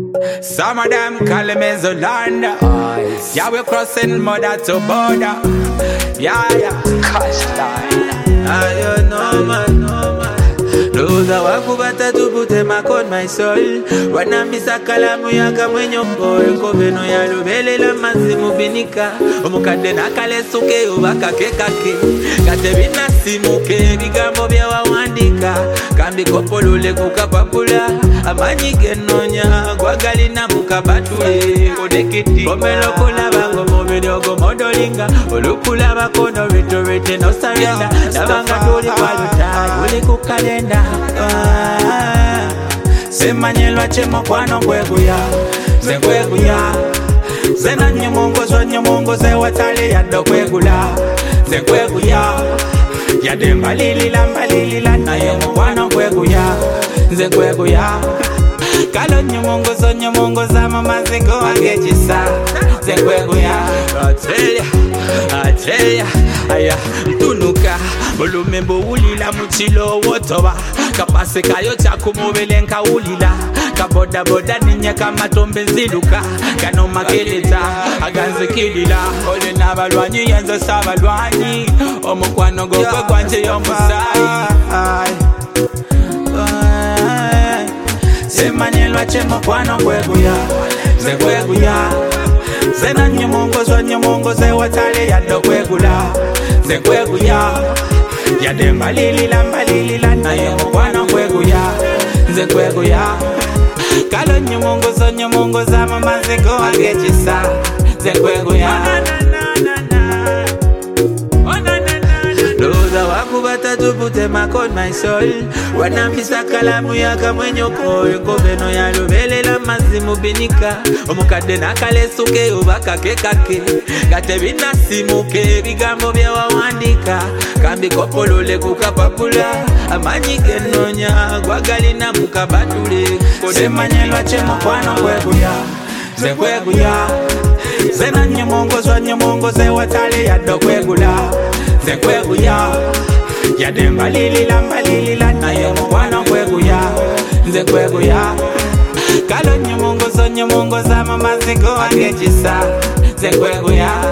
Some of them call me Zolanda. Yeah, we're crossing mother to border. Yeah. Coastline. I don't know, man. Those are wakubata tupute makon my soul. Wana misa kalamu yaka mwenyo boy. Koveno ya lubele la mazimu binika. Omukade na kale suke ubaka kekake. Katebina simuke bigambo bya wawandika. Kambi kopolule kukapapula. Amanyi genonya gwagali na mukabatule. Kodekiti komelo kula bango mobidogo modolinga. Olukula bakono retorete no surrender. Nabanga tuli walutai uli kukalenda. Semanyelwa chemo kwano kweguya. Zekweguya. Zena nyemongo ze watali yado kwegula. Zekweguya. Yade mbalilila na yemo kwano kweguya. Zekweguya. Kalo nyemongo za mama zingo angejisa. Zekweguya. Atelia aya mtunuka bulumembo ulila muchilo wotoba kapase kayo chakumubele ulila kaboda boda ninya kama tombe nziluka kano makeleta aganzikilila ole nabalwanyi yenzo sabalwanyi omukwano gokwe kwanje yomusai semanyelwa chemo kwano kweguya zekweguya Zena nyemongo ze watale yado kwegula. Zekweguya. Yade mbalilila na yemo kwano kweguya. Zekweguya. Kalo nyemongo za mama zingo angejisa. Zekweguya. Loza wakubata tupute makon my soul. Wana misa kalamu yaka mwenyo koyo. Koveno ya lubele la mazimu binika. Omukade na kale suke ubaka kekake. Gatebina simuke bigambo bya wawandika. Kambi kopolole kukapapula. Amanyi genonya gwagali na mukabatule. Semanyelwa chemo kwano kweguya. Zekweguya. Zena nyemongo ze watale yado kwegula. Zekweguya. Yade mbalilila na yemo kwano kweguya. Zekweguya. Kalo nyemongo za mama zingo angejisa. Zekweguya.